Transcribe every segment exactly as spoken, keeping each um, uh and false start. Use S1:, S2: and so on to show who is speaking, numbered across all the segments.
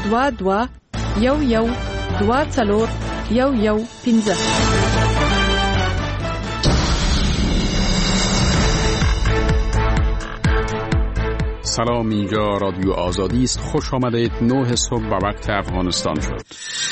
S1: دوا دوا یو یو دوا څلور یو یو پنځه.
S2: سلام، اینجا رادیو آزادی است. خوش آمدید. نه صبح به وقت افغانستان شد.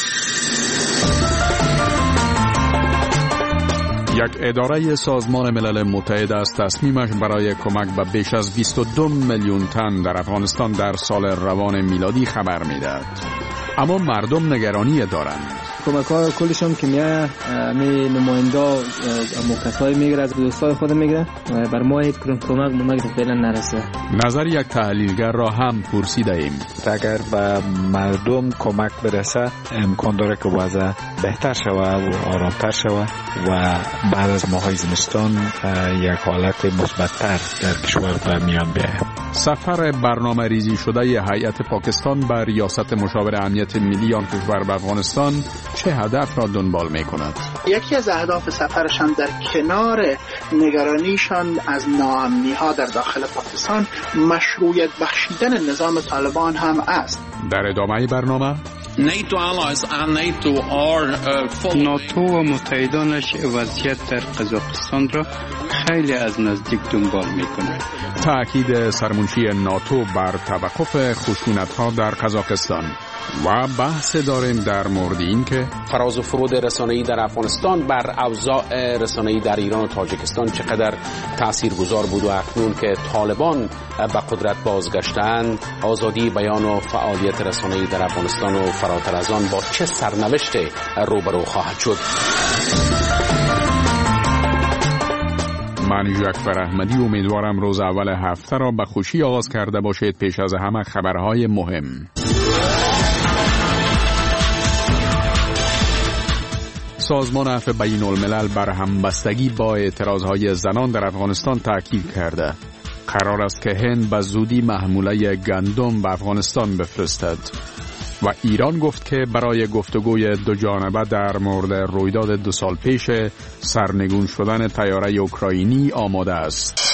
S2: یک اداره سازمان ملل متحد از تصمیمش برای کمک به بیش از بیست و دو میلیون تن در افغانستان در سال روان میلادی خبر میدهد. اما مردم نگرانی دارند.
S3: کمک ها کلشون که میه می نماینده مکتبای میگیره، از دوستای خود میگیره و بر ما هیچ کمک ممکن فعلا نرسه.
S2: نظر یک تحلیلگر را هم پرسیده ایم.
S4: اگر به مردم کمک برسه امکان داره که وضع بهتر شود و آرامتر شود و بعد از ماهای زمستان یک حالت مثبت‌تر در کشور به میان بیاید.
S2: سفر برنامه ریزی شده هیئت پاکستان بر ریاست مشاور امنیت ملی آن کشور به افغانستان چه هدف را دنبال می کند؟
S5: یکی از اهداف سفرشان در کنار نگرانیشان از ناامنی ها در داخل پاکستان مشروعیت بخشیدن نظام طالبان هم است.
S2: در ادامه برنامه
S6: ناتو و متحدانش وضعیت در قزاقستان را خیلی از نزدیک دنبال می‌کنند.
S2: تأکید سرمنشی ناتو بر توقف خشونت‌ها در قزاقستان و بحث داریم در مورد این که
S7: فراز و فرود رسانه‌ای در افغانستان بر اوضاع رسانه‌ای در ایران و تاجیکستان چقدر تاثیرگذار بود و اکنون که طالبان به قدرت بازگشتند آزادی بیان و فعالیت رسانه‌ای در افغانستان و فراتر از آن با چه سرنوشت روبرو خواهد شد.
S2: من جعفر احمدی امیدوارم روز اول هفته را به خوشی آغاز کرده باشید. پیش از همه خبرهای مهم. سازمان عفو بین الملل بر همبستگی با اعتراضهای زنان در افغانستان تاکید کرده. قرار است که هند به زودی محموله گندم به افغانستان بفرستد و ایران گفت که برای گفتگوی دو جانبه در مورد رویداد دو سال پیش سرنگون شدن طیاره اوکراینی آماده است.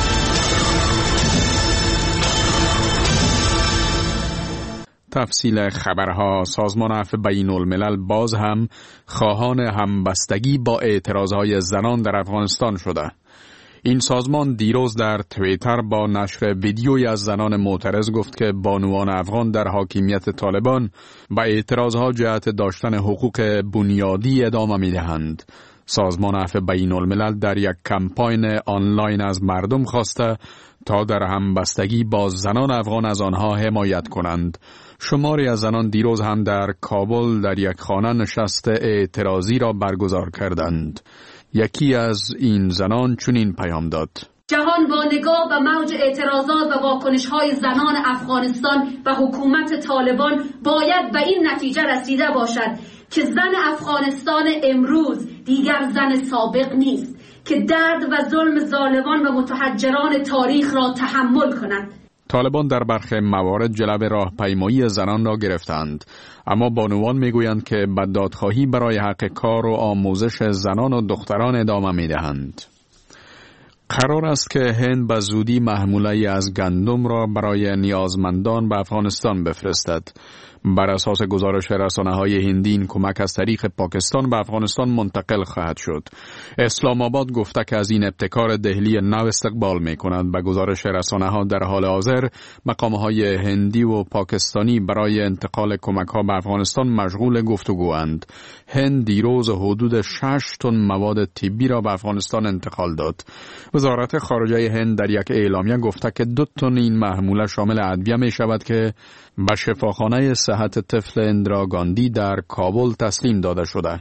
S2: تفصیل خبرها. سازمان عفو بین الملل باز هم خواهان همبستگی با اعتراضهای زنان در افغانستان شده. این سازمان دیروز در توییتر با نشر ویدیویی از زنان معترض گفت که بانوان افغان در حاکمیت طالبان به اعتراضها جهت داشتن حقوق بنیادی ادامه می‌دهند. سازمان عفو بین الملل در یک کمپاین آنلاین از مردم خواسته تا در همبستگی با زنان افغان از آنها حمایت کنند. شماری از زنان دیروز هم در کابل در یک خانه نشست اعتراضی را برگزار کردند. یکی از این زنان چنین پیام داد:
S8: جهان با نگاه به موج اعتراضات و واکنش‌های زنان افغانستان و حکومت طالبان باید به این نتیجه رسیده باشد که زن افغانستان امروز دیگر زن سابق نیست که درد و ظلم ظالمان و متحجران تاریخ را تحمل کند.
S2: طالبان در برخی موارد جلب راهپیمایی زنان را گرفتند، اما بانوان میگویند که به دادخواهی برای حق کار و آموزش زنان و دختران ادامه میدهند. قرار است که هند به زودی محموله از گندم را برای نیازمندان به افغانستان بفرستد. بر اساس گزارش رسانه‌های هندی این کمک از طریق پاکستان به افغانستان منتقل خواهد شد. اسلام آباد گفته که از این ابتکار دهلی نو استقبال می‌کند. به گزارش رسانه‌ها در حال حاضر مقام‌های هندی و پاکستانی برای انتقال کمک‌ها به افغانستان مشغول گفتگواند. هند دیروز حدود شش تن مواد طبی را به افغانستان انتقال داد. وزارت خارجه هند در یک اعلامیه گفته که دو تن این محموله شامل ادویه می‌شود که به شفاخانه صحت طفل اندرا گاندی در کابل تسلیم داده شده.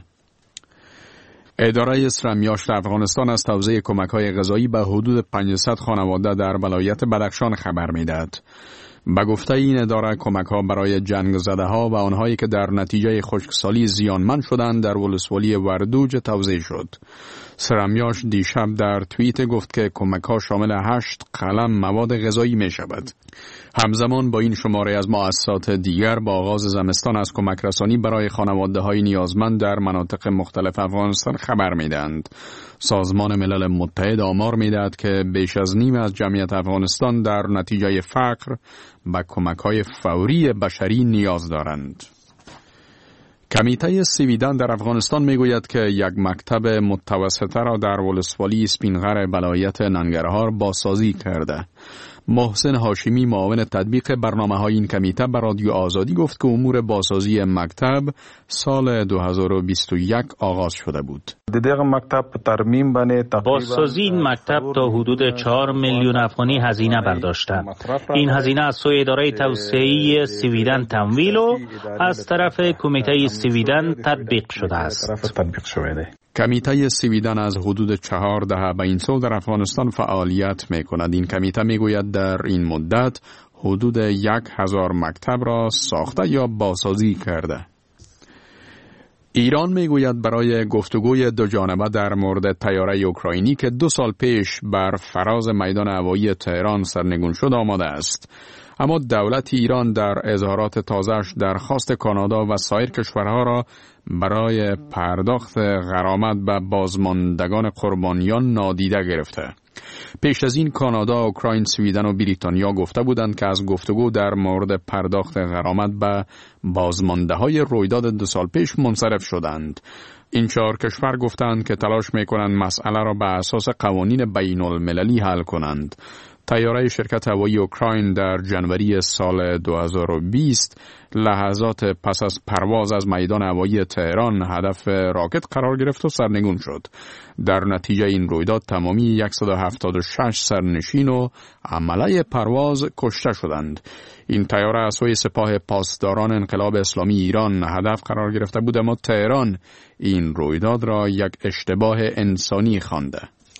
S2: اداره اسرمیاشت افغانستان از توزیع کمک‌های غذایی به حدود پانصد خانواده در ولایت بدخشان خبر می‌دهد. به گفته این اداره کمک‌ها برای جنگ زده‌ها و آنهایی که در نتیجه خشکسالی زیانمند شدند در ولسوالی وردوج توزیع شد. سرمیاش دیشب در توییت گفت که کمک ها شامل هشت قلم مواد غذایی می شود. همزمان با این شماره از مؤسسات دیگر با آغاز زمستان از کمک رسانی برای خانواده های نیازمند در مناطق مختلف افغانستان خبر می دهند. سازمان ملل متحد آمار می دهد که بیش از نیم از جمعیت افغانستان در نتیجه فقر به کمک های فوری بشری نیاز دارند. کمیته سیویدان در افغانستان می گوید که یک مکتب متوسطه را در ولسوالی اسپینغر ولایت ننگرهار بازسازی کرده. محسن هاشمی معاون تطبیق برنامه‌های این کمیته به رادیو آزادی گفت که امور بازسازی مکتب سال دو هزار و بیست و یک آغاز شده بود.
S9: بازسازی این مکتب تا حدود چهار میلیون افغانی هزینه برداشته. این هزینه از سوی اداره توسعه سیویدان تمویل و از طرف کمیته سیویدان تطبیق شده است.
S2: کمیته سیویدان از حدود چهار دهه به این سو در افغانستان فعالیت می کند. این کمیته می گوید در این مدت حدود یک هزار مکتب را ساخته یا بازسازی کرده. ایران می گوید برای گفتگوی دو جانبه در مورد طیاره اوکراینی که دو سال پیش بر فراز میدان هوایی تهران سرنگون شد آماده است. اما دولت ایران در اظهارات تازه‌اش درخواست کانادا و سایر کشورها را برای پرداخت غرامت به بازماندگان قربانیان نادیده گرفته. پیش از این کانادا، اوکراین، سویدن و بریتانیا گفته بودند که از گفتگو در مورد پرداخت غرامت به بازمانده‌های رویداد دو سال پیش منصرف شدند. این چهار کشور گفتند که تلاش می‌کنند مسئله را به اساس قوانین بین‌المللی حل کنند. طیاره شرکت هوایی اوکراین در جنوری سال دو هزار و بیست لحظات پس از پرواز از میدان هوایی تهران هدف راکت قرار گرفت و سرنگون شد. در نتیجه این رویداد تمامی صد و هفتاد و شش سرنشین و عمله پرواز کشته شدند. این طیاره از سوی سپاه پاسداران انقلاب اسلامی ایران هدف قرار گرفته بود، اما تهران این رویداد را یک اشتباه انسانی خوانده.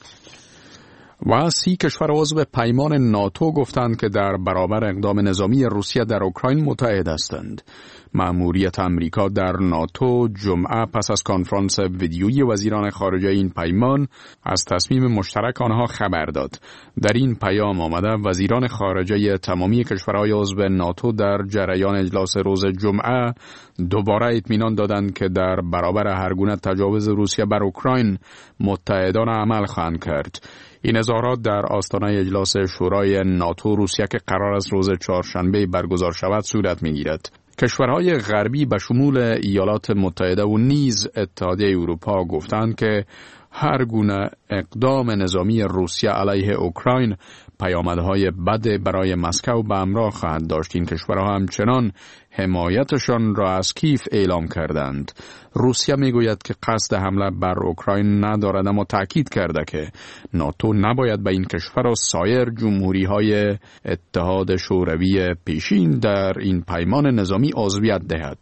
S2: و سی کشور عضو پیمان ناتو گفتند که در برابر اقدام نظامی روسیه در اوکراین متحد هستند. مأموریت امریکا در ناتو جمعه پس از کنفرانس ویدیویی وزیران خارجه این پیمان از تصمیم مشترک آنها خبر داد. در این پیام آمده وزیران خارجه تمامی کشورهای عضو ناتو در جریان اجلاس روز جمعه دوباره اطمینان دادند که در برابر هر گونه تجاوز روسیه بر اوکراین متحدان عمل خواهند کرد. این اظهارات در آستانه اجلاس شورای ناتو روسیه که قرار است روز چهارشنبه برگزار شود صورت می‌گیرد. کشورهای غربی به شمول ایالات متحده و نیز اتحادیه اروپا گفتند که هر گونه اقدام نظامی روسیه علیه اوکراین پیامدهای بد برای مسکو به همراه خواهد داشت. این کشورها همچنان حمایتشان را از کیف اعلام کردند. روسیه میگوید که قصد حمله بر اوکراین ندارد، اما تأکید کرده که ناتو نباید به این کشور و سایر جمهوری‌های اتحاد شوروی پیشین در این پیمان نظامی عضویت دهد.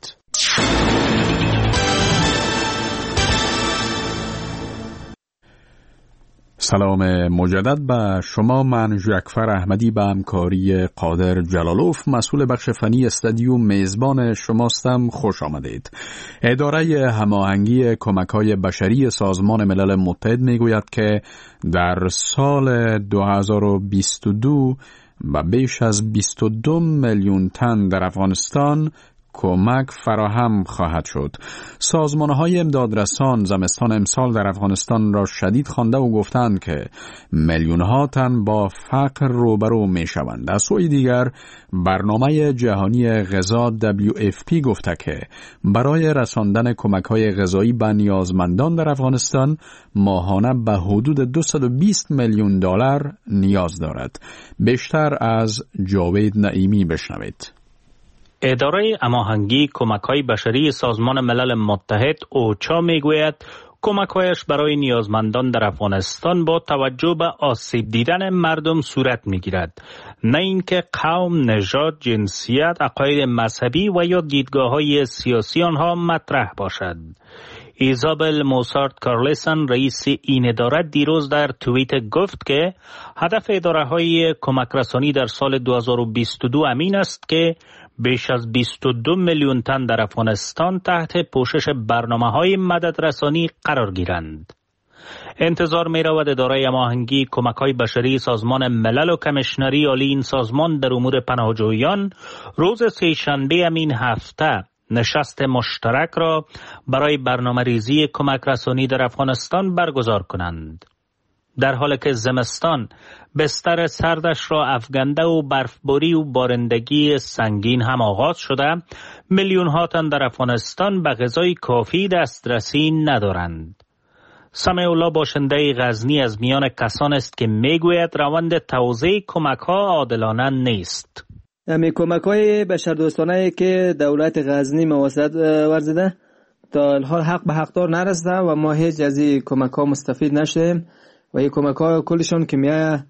S2: سلام مجدد به شما. من ژاکفر احمدی به همکاری قادر جلالوف مسئول بخش فنی استودیو میزبان شماستم. خوش آمدید. اداره هماهنگی کمک‌های بشری سازمان ملل متحد میگوید که در سال دو هزار و بیست و دو و بیش از بیست و دو میلیون تن در افغانستان کمک فراهم خواهد شد. سازمان‌های امدادرسان زمستان امسال در افغانستان را شدید خوانده و گفتند که میلیون‌ها تن با فقر روبرو می‌شوند. از سوی دیگر برنامه جهانی غذا دبلیو اف پی گفته که برای رساندن کمک‌های غذایی به نیازمندان در افغانستان ماهانه به حدود دویست و بیست میلیون دلار نیاز دارد. بیشتر از جاوید نعیمی بشنوید.
S9: اداره هماهنگی کمک‌های بشری سازمان ملل متحد اوچا میگوید کمک‌هایش برای نیازمندان در افغانستان با توجه به آسیب دیدن مردم صورت می‌گیرد، نه اینکه قوم، نژاد، جنسیت، عقاید مذهبی و یا دیدگاه‌های سیاسی آنها مطرح باشد. ایزابل موسارد کارلسن رئیس این اداره دیروز در توییت گفت که هدف اداره‌های کمک رسانی در سال دو هزار و بیست و دو امین است که بیش از بیست و دو میلیون تن در افغانستان تحت پوشش برنامه‌های مددرسانی قرار گیرند. انتظار می رود اداره هماهنگی کمک‌های بشری سازمان ملل و کمیشنری عالی این سازمان در امور پناهجویان روز سه‌شنبه این هفته نشست مشترک را برای برنامه‌ریزی کمک رسانی در افغانستان برگزار کنند. در حالی که زمستان بستر سردش را افکنده و برفباری و بارندگی سنگین هم آغاز شده، میلیون ها تن در افغانستان به غذای کافی دسترسی ندارند. سمیع الله باشنده غزنی از میان کسان است که میگوید روند توزیع کمک ها عادلانه نیست.
S3: همین کمک های بشردوستانه که دولت غزنی مواسط ورزیده تا الحال حق به حقدار نرسیده و ما هیچ از این کمک ها مستفید نشدیم و این کمک ها کلشون که میایه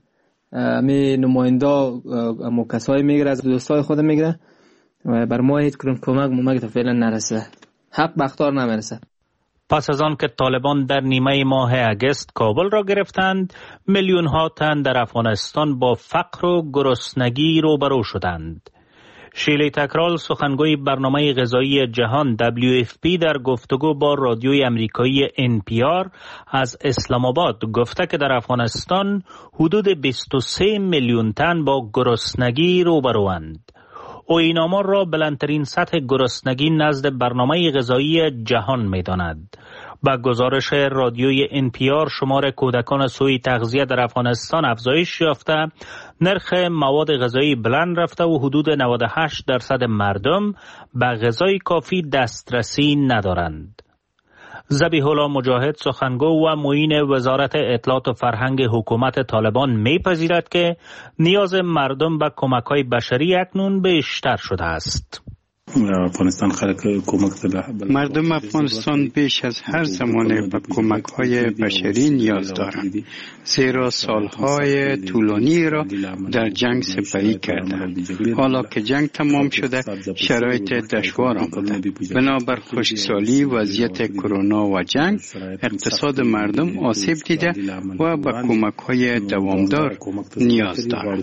S3: می نماینده و کسایی میگیره از دوستای خود میگیره و بر ما هیچ کمک ممکن فعلا نرسیده، حق به حقدار نمیرسه.
S9: پس از آن که طالبان در نیمه ماه اگست کابل را گرفتند، میلیون ها تن در افغانستان با فقر و گرسنگی روبرو شدند. شیلی تکرال سخنگوی برنامه غذایی جهان دبلیو اف پی در گفتگو با رادیوی امریکایی ان پی آر از اسلام آباد گفته که در افغانستان حدود بیست و سه میلیون تن با گرسنگی روبروند. او این آمار را بلندترین سطح گرسنگی نزد برنامه غذایی جهان می‌داند. با گزارش رادیوی ان پی آر شمار کودکان سوی تغذیه در افغانستان افزایش یافته، نرخ مواد غذایی بلند رفته و حدود نود و هشت درصد مردم به غذای کافی دسترسی ندارند. ذبیح الله مجاهد سخنگو و معین وزارت اطلاعات و فرهنگ حکومت طالبان میپذیرد که نیاز مردم به کمک‌های بشری اکنون بیشتر شده است.
S10: افغانستان خلق کمک
S6: مردم افغانستان بیش از هر زمانه به کمک‌های بشری نیاز دارند، زیرا سالهای طولانی را در جنگ سپری کردند. حالا که جنگ تمام شده شرایط دشوار آمده. بنابر خشکسالی، وضعیت کرونا و جنگ اقتصاد مردم آسیب دیده و به کمک‌های دوامدار نیاز دارند.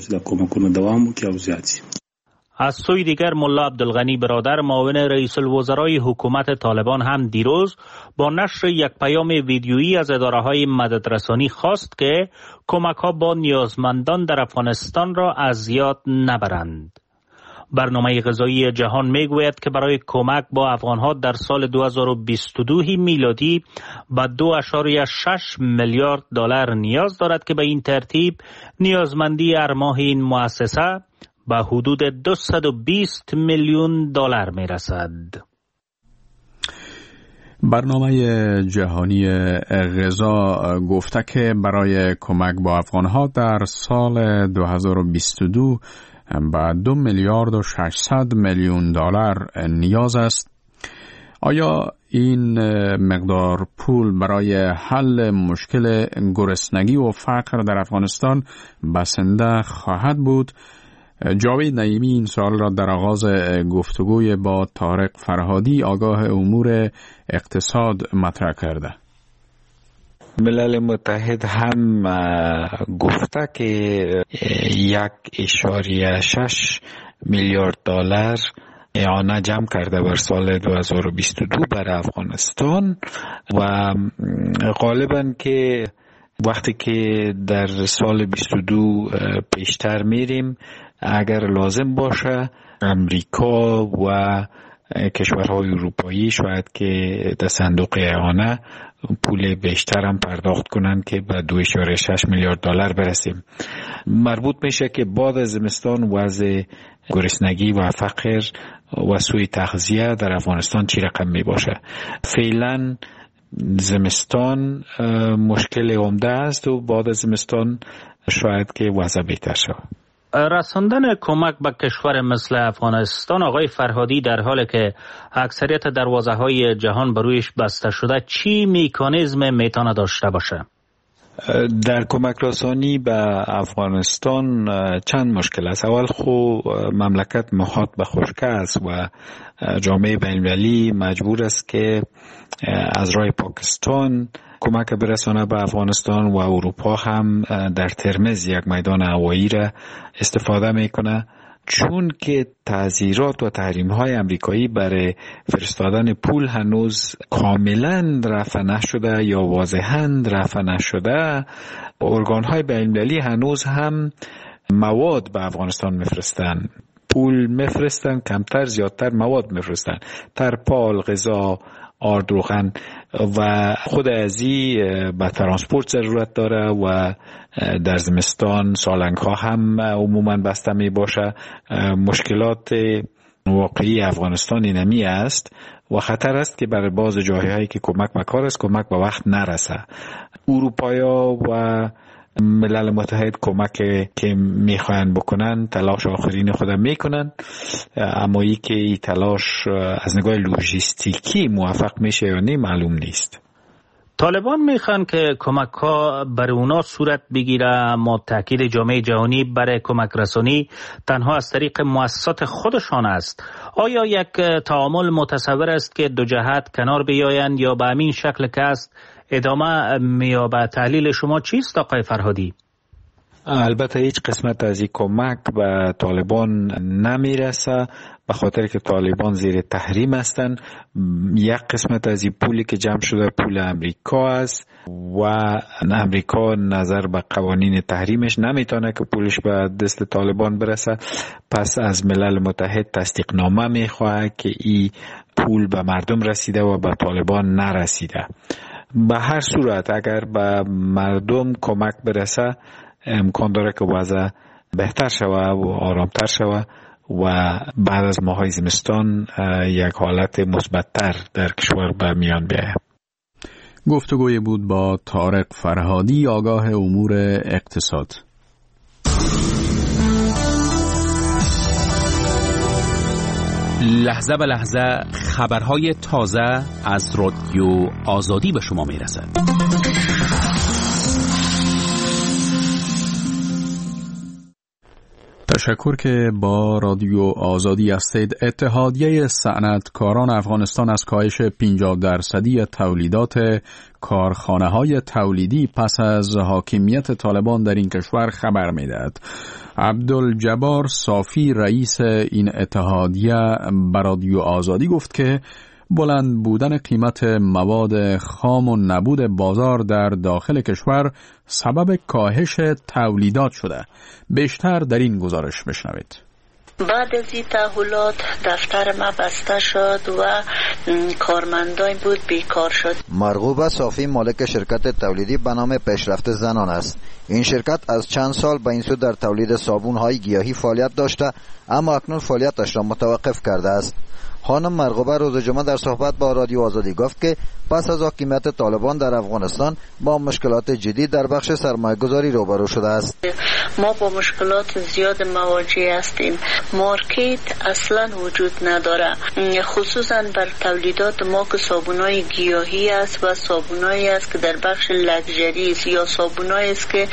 S9: از سوی دیگر ملا عبدالغنی برادر معاون رئیس الوزرای حکومت طالبان هم دیروز با نشر یک پیام ویدیویی از اداره‌های مددرسانی خواست که کمک‌ها با نیازمندان در افغانستان را از یاد نبرند. برنامه غذایی جهان میگوید که برای کمک با افغان‌ها در سال دو هزار و بیست و دو میلادی به دو ممیز شش میلیارد دلار نیاز دارد که به این ترتیب نیازمندی هر ماه این مؤسسه به حدود دویست و بیست میلیون دلار می رسد.
S2: برنامه جهانی غذا گفته که برای کمک با افغانها در سال دو هزار و بیست و دو به دو میلیارد و ششصد میلیون دلار نیاز است. آیا این مقدار پول برای حل مشکل گرسنگی و فقر در افغانستان بسنده خواهد بود؟ جاوید نعیمی این سوال را در آغاز گفتگوی با طارق فرهادی آگاه امور اقتصاد مطرح کرده.
S4: ملل متحد هم گفته که یک اشاریه شش میلیارد دلار اعانه جمع کرده بر سال دو هزار و بیست و دو برای افغانستان و غالباً که وقتی که در سال بیست و دو پیشتر میریم اگر لازم باشه امریکا و کشورهای اروپایی شاید که در صندوق اعانه پول بیشتر هم پرداخت کنند که به دو اشاره شش میلیارد دلار برسیم. مربوط میشه که بعد از زمستان وضع گرسنگی و فقر و سوء تغذیه در افغانستان چی رقم می باشه. فعلا زمستان مشکل عمده است و بعد از زمستان شاید که وضع بهتر شود.
S9: رساندن کمک به کشور مثل افغانستان آقای فرهادی در حالی که اکثریت دروازه‌های جهان برویش بسته شده چی مکانیزم میتونه داشته باشه؟
S4: در کمک رسانی به افغانستان چند مشکل است. اول خو مملکت محاط به خشکی است و جامعه بین‌المللی مجبور است که از راه پاکستان کمک برسانه به افغانستان و اروپا هم در ترمز یک میدان هوایی را استفاده میکنه چون که تعزیرات و تحریم های امریکایی برای فرستادن پول هنوز کاملا رفع نشده یا واضحاً رفع نشده، ارگان های بین‌المللی هنوز هم مواد به افغانستان میفرستن، پول میفرستن، کمتر زیادتر مواد میفرستن، ترپال، غذا، آرد روغن و خود ازی به ترانسپورت ضرورت داره و در زمستان سالنگ ها هم عموما بسته می باشه. مشکلات واقعی افغانستان اینمی است و خطر است که برای باز جاهایی هایی که کمک مکار است کمک به وقت نرسه. اروپایا و ملل متحد کمک که میخواین بکنن تلاش آخرین خودم میکنن، اما ای که ای تلاش از نگاه لوجستیکی موفق میشه یا نه معلوم نیست.
S9: طالبان میخوان که کمک ها بر اونا صورت بگیره، اما تاکید جامعه جهانی برای کمک رسانی تنها از طریق مؤسسات خودشان است. آیا یک تعامل متصور است که دو جهت کنار بیایند یا به همین شکل که است ادامه میابه؟ تحلیل شما چیست آقای فرهادی؟
S4: البته هیچ قسمت از این کمک به طالبان نمیرسه، به خاطر که طالبان زیر تحریم هستند. یک قسمت از این پولی که جمع شده پول امریکا است و امریکا نظر به قوانین تحریمش نمیتونه که پولش به دست طالبان برسه، پس از ملل متحد تصدیق نامه میخواه که این پول به مردم رسیده و به طالبان نرسیده. به هر صورت اگر به مردم کمک برسه امکان داره که وضع بهتر شوه و آرامتر شوه و بعد از ماهای زمستان یک حالت مثبت‌تر در کشور به میان بیاید.
S2: گفتگوی بود با طارق فرهادی، آگاه امور اقتصاد.
S7: لحظه به لحظه خبرهای تازه از رادیو آزادی به شما میرسد.
S2: تشکر که با رادیو آزادی هستید. اتحادیه صنعتکاران افغانستان از کاهش پنجاه درصدی تولیدات کارخانه‌های تولیدی پس از حاکمیت طالبان در این کشور خبر می‌دهد. عبدالجبار صافی رئیس این اتحادیه به رادیو آزادی گفت که بلند بودن قیمت مواد خام و نبود بازار در داخل کشور سبب کاهش تولیدات شده. بیشتر در این گزارش بشنوید.
S11: بعد از این تحولات دفتر ما بسته شد و کارمندان بود بیکار شد.
S12: مرغوبه صافی مالک شرکت تولیدی به نام پیشرفت زنان است. این شرکت از چند سال به این سو در تولید صابون‌های گیاهی فعالیت داشته، اما اکنون فعالیتش را متوقف کرده است. خانم مرغوبه روز جمعه در صحبت با رادیو آزادی گفت که پس از حاکمیت طالبان در افغانستان با مشکلات جدی در بخش سرمایه‌گذاری روبرو شده است.
S11: ما با مشکلات زیاد مواجه هستیم. مارکت اصلا وجود نداره، خصوصا بر تولیدات ما که صابونای گیاهی است و صابونایی است که در بخش لگژری است یا صابونایی است که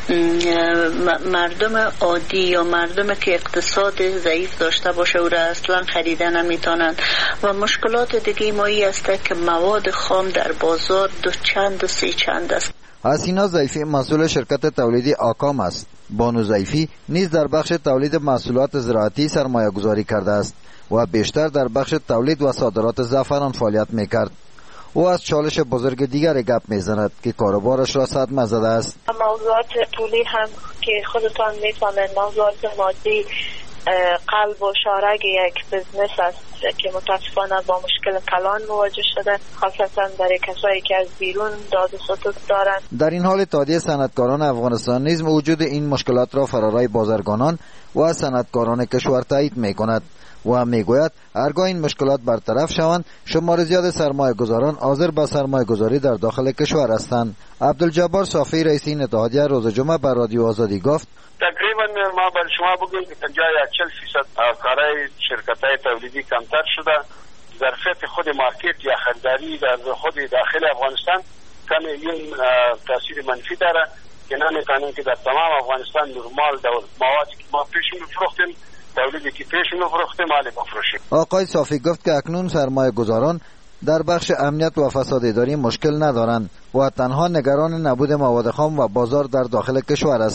S11: مردم عادی یا مردم که اقتصاد ضعیف داشته باشه او را اصلا خریده نمیتونن. و مشکلات دیگه مایی است که مواد خام در بازار دو چند و سه چند است.
S12: حسینا ضیفی مسئول شرکت تولیدی آکام است. بانو ضیفی نیز در بخش تولید محصولات زراعتی سرمایه گذاری کرده است و بیشتر در بخش تولید و صادرات زعفران فعالیت میکرد. او از چالش بزرگ دیگر گپ میزند که کاروبارش را صدمه زده است.
S13: موضوعات پولی هم که خودتان میفهمید، موضوعات مادی قلب و شارگ یک بزنس است که متاسفانه با مشکل کلان مواجه شده، خاصتا برای کسایی که از بیرون داد و ستد دارند.
S12: در این حال اتحادیه صنعتکاران افغانستان نیز وجود این مشکلات را فرارای بازرگانان و صنعتکاران کشور تایید میکند و میگوید هرگاه این مشکلات برطرف شوند شمار زیاد سرمایه گذاران حاضر به سرمایه گذاری در داخل کشور هستند. عبدالجبار صافی رئیس این اتحادیه روز جمعه بر رادیو آزادی گفت
S14: تقریبا ما بر شما بگویم که تا جای چهل فیصد کارهای شرکت‌های تولیدی کمتر شده. ظرفیت خود مارکت یا خریداری در خود داخل افغانستان کم این تاثیر منفی داره که نمیتونیم که در تمام افغانستان نرمال موادی که ما پیش می‌فروختیم تولیدی که پیش می‌فروختیم مال بفروشیم.
S12: آقای صافی گفت که اکنون سرمایه گذاران در بخش امنیت و فساد اداری مشکل ندارند و تنها نگران نبود مواد خام و بازار در داخل کشور هستند.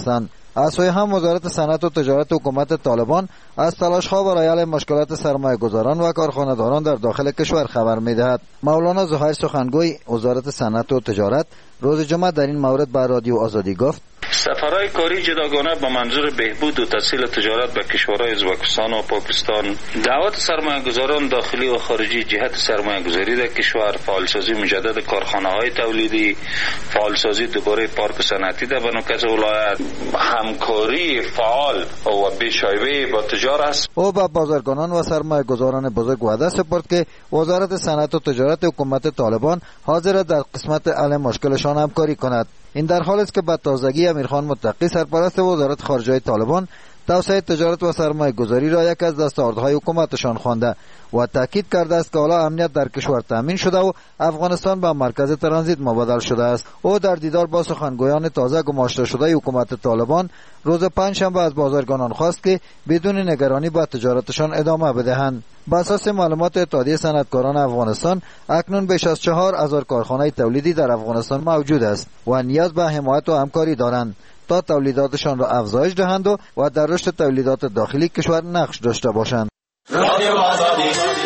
S12: از سوی هم وزارت صنعت و تجارت حکومت طالبان از تلاش‌ها برای حل مشکلات سرمایه‌گذاران و کارخانه‌داران در داخل کشور خبر می‌دهد. مولانا زهیر سخنگوی وزارت صنعت و تجارت روز جمعه در این مورد به رادیو آزادی گفت:
S15: سفرهای کاری جداگانه با منظور بهبود و تسهیل تجارت به کشورهای ازبکستان و پاکستان، دعوت سرمایه‌گذاران داخلی و خارجی جهت سرمایه‌گذاری در کشور، فعالسازی مجدد کارخانه‌های تولیدی، فعالسازی دوباره پارک صنعتی در بنوکس ولایت، همکاری فعال و بی‌شایبه با تجار است.
S12: او با بازرگانان و سرمایه‌گذاران بزرگ وعده سپرد که وزارت صنعت و تجارت حکومت طالبان حاضر در قسمت حل مشکلشان همکاری کند. این در حالی است که به تازگی امیرخان متقی سرپرست وزارت خارجه طالبان توسعه تجارت و سرمایه گذاری را یک از دستاوردهای حکومتشان خوانده و تاکید کرده است که حالا امنیت در کشور تامین شده و افغانستان به مرکز ترانزیت مبادل شده است. او در دیدار با سخنگویان تازه گماشته شده حکومت طالبان روز پنجشنبه از بازرگانان خواست که بدون نگرانی به تجارتشان ادامه بدهند. بر اساس معلومات اتحادیه صنعتکاران افغانستان اکنون بیش از چهار هزار کارخانه تولیدی در افغانستان موجود است و نیاز به حمایت و همکاری دارند تا تولیداتشان را افزایش دهند و, و در رشد تولیدات داخلی کشور نقش داشته باشند. رادیو آزادی.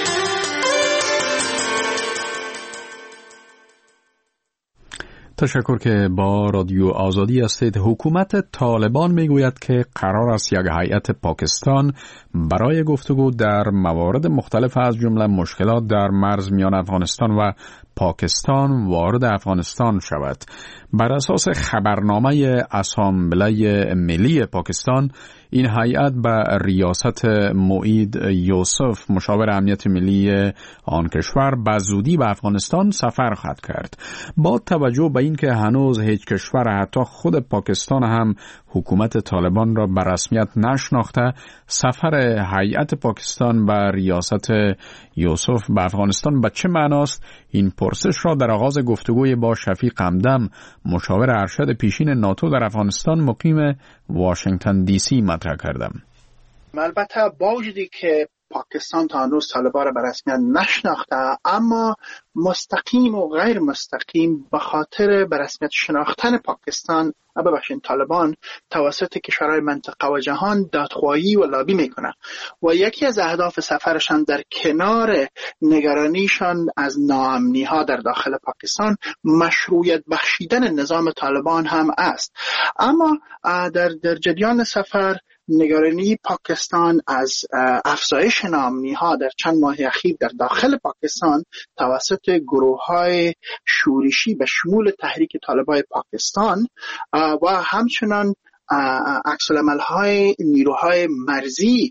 S2: تشکر که با رادیو آزادی هستید. حکومت طالبان میگوید که قرار است یک هیئت پاکستان برای گفتگو در موارد مختلف از جمله مشکلات در مرز میان افغانستان و پاکستان وارد افغانستان شود. بر اساس خبرنامه اسامبله ملی پاکستان این هیئت به ریاست معید یوسف مشاور امنیت ملی آن کشور به زودی به افغانستان سفر خواهد کرد. با توجه به اینکه هنوز هیچ کشور حتی خود پاکستان هم حکومت طالبان را به رسمیت نشناخته، سفر هیئت پاکستان به ریاست یوسف به افغانستان به چه معناست؟ این پرسش را در آغاز گفتگوی با شفیق همدم مشاور ارشد پیشین ناتو در افغانستان مقیم واشنگتن دی سی مطرح کردم.
S5: البته با وجودی که پاکستان تا هنوز طالبان را به رسمیت نشناخته، اما مستقیم و غیر مستقیم به خاطر به رسمیت شناختن پاکستان ببخشید طالبان توسط کشورهای منطقه و جهان دادخواهی و لابی میکنه و یکی از اهداف سفرشان در کنار نگرانیشان از ناامنی ها در داخل پاکستان مشروعیت بخشیدن نظام طالبان هم است. اما در در جریان سفر نگرانی پاکستان از افزایش ناامنی ها در چند ماه اخیر در داخل پاکستان توسط گروه های شورشی به شمول تحریک طالبان پاکستان و همچنان عکس العمل های نیروهای مرزی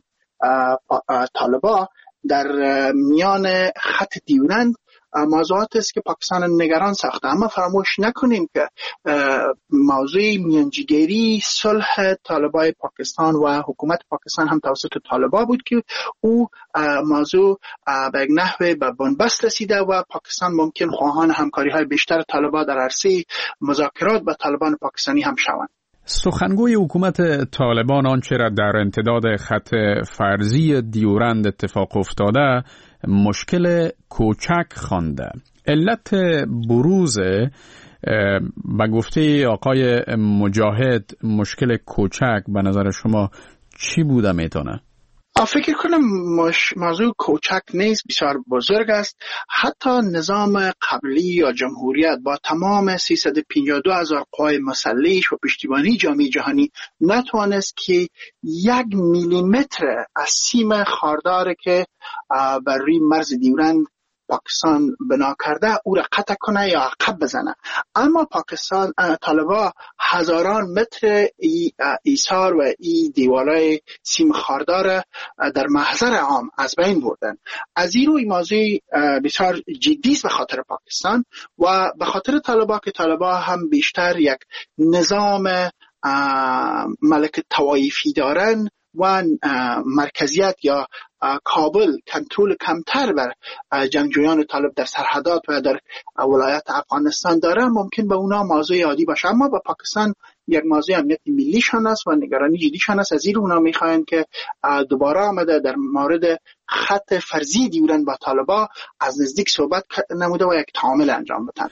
S5: طالبان در میان خط دیورند موضوعات است که پاکستان نگران ساخته. اما فراموش نکنیم که موضوع میانجیگری صلح طالبان پاکستان و حکومت پاکستان هم توسط طالبان بود که او موضوع به یک نحوه به بنبست رسیده و پاکستان ممکن خواهان همکاری های بیشتر طالبان در عرصه مذاکرات با طالبان پاکستانی هم شوند.
S2: سخنگوی حکومت طالبان آنچه را در امتداد خط فرضی دیورند اتفاق افتاده مشکل کوچک خوانده. علت بروز به گفته آقای مجاهد مشکل کوچک به نظر شما چی بوده میتونه؟
S5: فکر کنم موضوع کوچک نیست، بسیار بزرگ است. حتی نظام قبلی یا جمهوریت با تمام سیصد و پنجاه و دو هزار قوای مسلح و پشتیبانی جامعه جهانی نتوانست که یک میلیمتر از سیم خاردار که بر روی مرز دیورند پاکستان بنا کرده او را قطع کنه یا عقب بزنه. اما پاکستان طالبان هزاران متر ای ایثار و ای دیوارای سیم خاردار در محضر عام از بین بردن. از این روی موضوع بسیار جدی است به خاطر پاکستان و به خاطر طالبان که طالبان هم بیشتر یک نظام ملک طوایفی دارن و مرکزیت یا کابل کنترل کمتر بر جنگجویان طالب در سرحدات و در ولایت افغانستان داره، ممکن به اونا موضوع عادی باشه. اما با پاکستان یک موضوع امنیت ملیشان است و نگرانی جدیشان است. از این اونا میخواین که دوباره آمده در مورد خط فرضی دیورند با طالبان از نزدیک صحبت نموده و یک تعامل انجام بدن.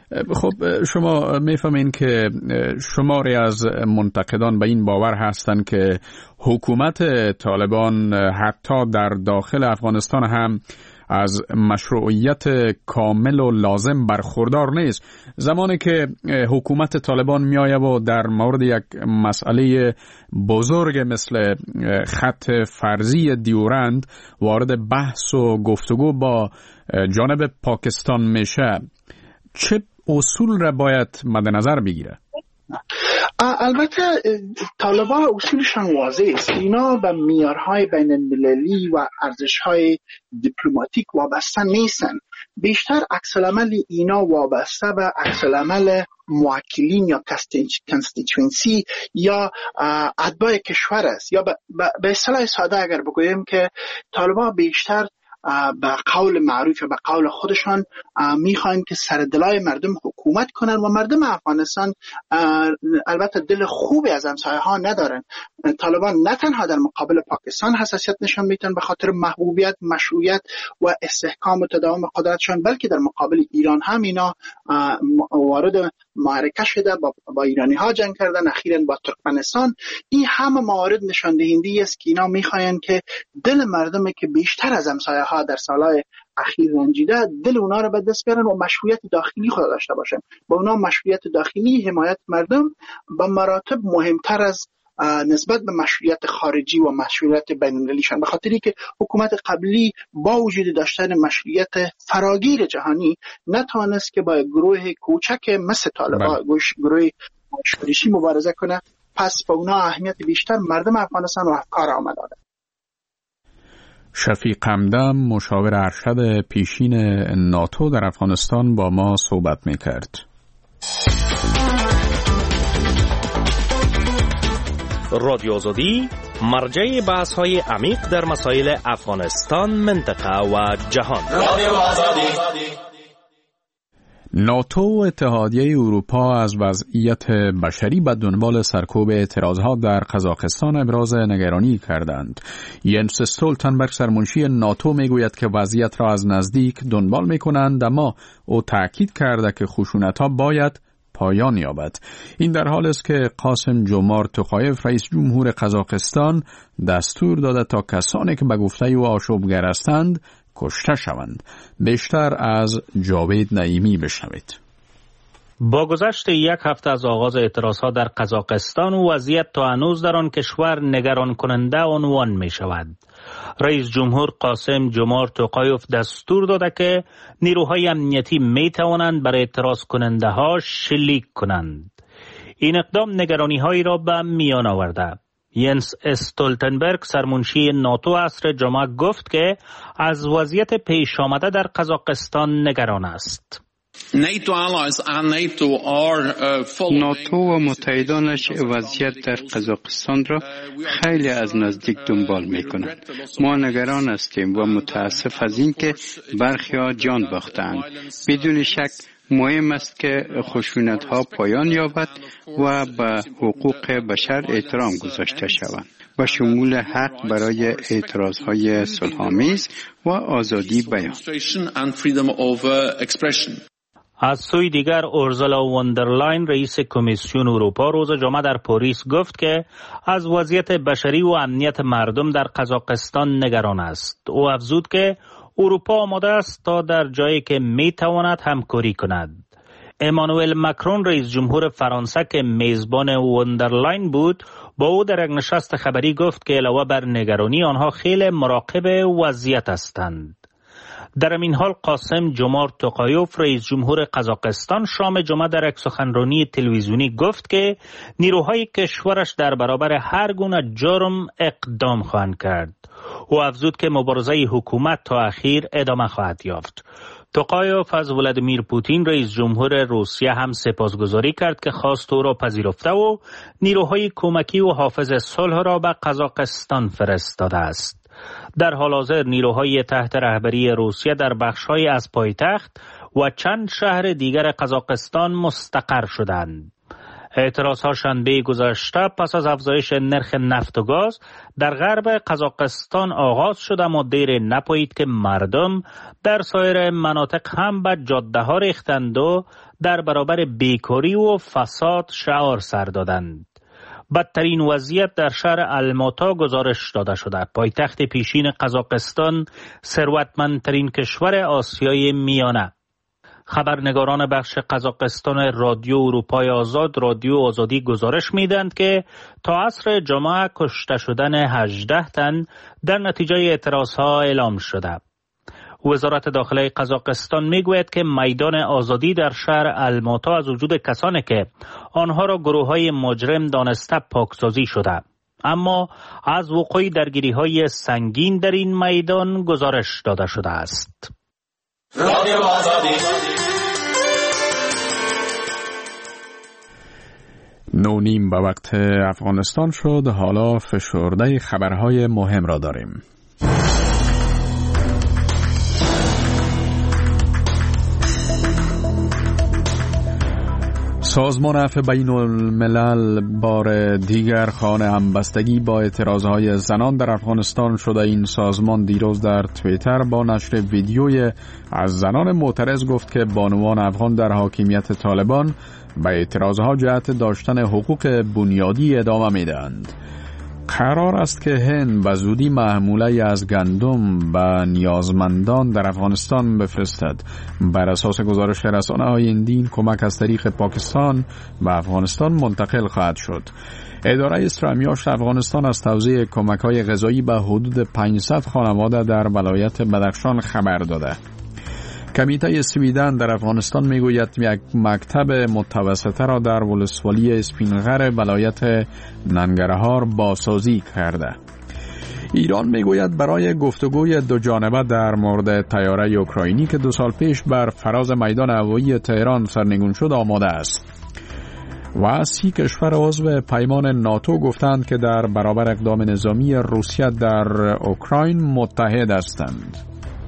S2: خب شما میفهمین که شماری از منتقدان به این باور هستند که حکومت طالبان حتی در داخل افغانستان هم از مشروعیت کامل و لازم برخوردار نیست. زمانی که حکومت طالبان میآید و در مورد یک مسئله بزرگ مثل خط فرضی دیورند وارد بحث و گفتگو با جانب پاکستان میشه، چه اصول را باید مد نظر بگیره؟
S5: البته طالبان اصولشان واضح است. اینا به معیارهای بین المللی و ارزشهای دیپلماتیک وابسته نیستن. بیشتر عکس العمل اینا وابسته به عکس العمل موکلین یا کانستیتوئنسی یا اتباع کشور است. یا به اصطلاح ساده اگر بگویم که طالبان بیشتر به قول معروف و به قول خودشان میخواین که سر دلای مردم حکومت کنن و مردم افغانستان البته دل خوبی از همسایه ها ندارن. طالبان نه تنها در مقابل پاکستان حساسیت نشان میتن به خاطر محبوبیت، مشروعیت و استحکام و تداوم قدرتشان، بلکه در مقابل ایران هم اینا وارد معرکه شده، با, با ایرانی ها جنگ کردن، اخیراً با ترکمنستان. این همه موارد نشان دهنده است که اینا میخواین که دل مردم که بیشتر از همسایه ها در سالهای اخیر رنجیده، دل اونا رو به دست بیارن و مشروعیت داخلی خود داشته باشن. با اونا مشروعیت داخلی، حمایت مردم به مراتب مهمتر از نسبت به مشروعیت خارجی و مشروعیت بین‌المللیشان، به خاطری که حکومت قبلی با وجود داشتن مشروعیت فراگیر جهانی نتوانست که با گروه کوچک مثل طالبان، گروه شورشی مبارزه کنه. پس به اونا اهمیت بیشتر مردم افغانستان و افکار آمد داده.
S2: شفیق همدم، مشاور ارشد پیشین ناتو در افغانستان، با ما صحبت می‌کرد.
S9: رادیو آزادی، مرجع بحث‌های عمیق در مسائل افغانستان، منطقه و جهان. رادیو آزادی.
S2: ناتو و اتحادیه اروپا از وضعیت بشری به دنبال سرکوب اعتراضات در قزاقستان ابراز نگرانی کردند. ینس استولتنبرگ، سرمنشی ناتو، میگوید که وضعیت را از نزدیک دنبال میکنند، اما او تاکید کرده که خشونت‌ها باید پایان یابد. این در حال است که قاسم جمار توخایف، رئیس جمهور قزاقستان، دستور داده تا کسانی که به گفته او آشوبگر هستند کشته شوند. بیشتر از جاوید نعیمی بشنوید.
S9: با گذشت یک هفته از آغاز اعتراضات در قزاقستان، وضعیت تا هنوز در آن کشور نگران کننده عنوان می شود. رئیس جمهور قاسم جمار توقایف دستور داده که نیروهای امنیتی می توانند برای اعتراض کننده ها شلیک کنند. این اقدام نگرانی هایی را به میان آورده. ینس استولتنبرگ، سرمنشی ناتو عصر جمعه، گفت که از وضعیت پیش آمده در قزاقستان نگران است.
S6: ناتو و متحدانش وضعیت در قزاقستان را خیلی از نزدیک دنبال می کنند. ما نگران هستیم و متاسف از این که برخی ها جان باختند. بدون شک مهم است که خشونت ها پایان یابد و به حقوق بشر احترام گذاشته شوند، با شمول حق برای اعتراض های صلح‌آمیز و آزادی بیان.
S9: از سوی دیگر، اورزولا وندرلاین، رئیس کمیسیون اروپا، روز جمعه در پاریس گفت که از وضعیت بشری و امنیت مردم در قزاقستان نگران است. او افزود که اروپا آماده است تا در جایی که می تواند همکاری کند. امانوئل مکرون، رئیس جمهور فرانسه که میزبان وندرلاین بود، با او در یک نشست خبری گفت که علاوه بر نگرانی، آنها خیلی مراقب وضعیت هستند. در این حال قاسم جمار توقایف، رئیس جمهور قزاقستان، شام جمعه در یک سخنرانی تلویزیونی گفت که نیروهای کشورش در برابر هر گونه جرم اقدام خواهند کرد. او افزود که مبارزه حکومت تا اخیر ادامه خواهد یافت. توقایف از ولادیمیر پوتین، رئیس جمهور روسیه، هم سپاسگزاری کرد که خواست او را پذیرفته و نیروهای کمکی و حافظ صلح را به قزاقستان فرستاده است. در حال حاضر نیروهای تحت رهبری روسیه در بخش‌های از پایتخت و چند شهر دیگر قزاقستان مستقر شدند. اعتراض ها شنبه گذشته پس از افزایش نرخ نفت و گاز در غرب قزاقستان آغاز شد، اما دیر نپایید که مردم در سایر مناطق هم به جاده ها ریختند و در برابر بیکاری و فساد شعار سر دادند. بدترین وضعیت در شهر الماتا گزارش داده شده. پایتخت پیشین قزاقستان، ثروتمندترین کشور آسیای میانه. خبرنگاران بخش قزاقستان رادیو اروپای آزاد، رادیو آزادی گزارش میدند که تا عصر جمعه کشته شدن هجده تن در نتیجه اعتراضها اعلام شده. وزارت داخله قزاقستان میگوید که میدان آزادی در شهر الماتا از وجود کسانی که آنها را گروه‌های مجرم دانسته پاکسازی شده، اما از وقوع درگیری‌های سنگین در این میدان گزارش داده شده است. رادیو آزادی.
S2: نو نیم به وقت افغانستان شد. حالا فشرده خبرهای مهم را داریم. سازمان عفو بین الملل بار دیگر خانه همبستگی با اعتراضهای زنان در افغانستان شده. این سازمان دیروز در توییتر با نشر ویدیوی از زنان معترض گفت که بانوان افغان در حاکمیت طالبان به اعتراضها جهت داشتن حقوق بنیادی ادامه میدهند. قرار است که هند به زودی محموله از گندم به نیازمندان در افغانستان بفرستد. بر اساس گزارش رسانه‌های هندی این کمک از طریق پاکستان به افغانستان منتقل خواهد شد. اداره استرامیاش افغانستان از توزیع کمک‌های غذایی به حدود پانصد خانواده در ولایت بدخشان خبر داده. کمیته سویدن در افغانستان میگوید یک مکتب متوسطه را در ولسوالی اسپینغر ولایت ننگرهار بازسازی کرده. ایران میگوید برای گفتگوی دو جانبه در مورد طیاره اوکراینی که دو سال پیش بر فراز میدان هوایی تهران سرنگون شد آماده است. و سی کشور عضو پیمان ناتو گفتند که در برابر اقدام نظامی روسیه در اوکراین متحد هستند.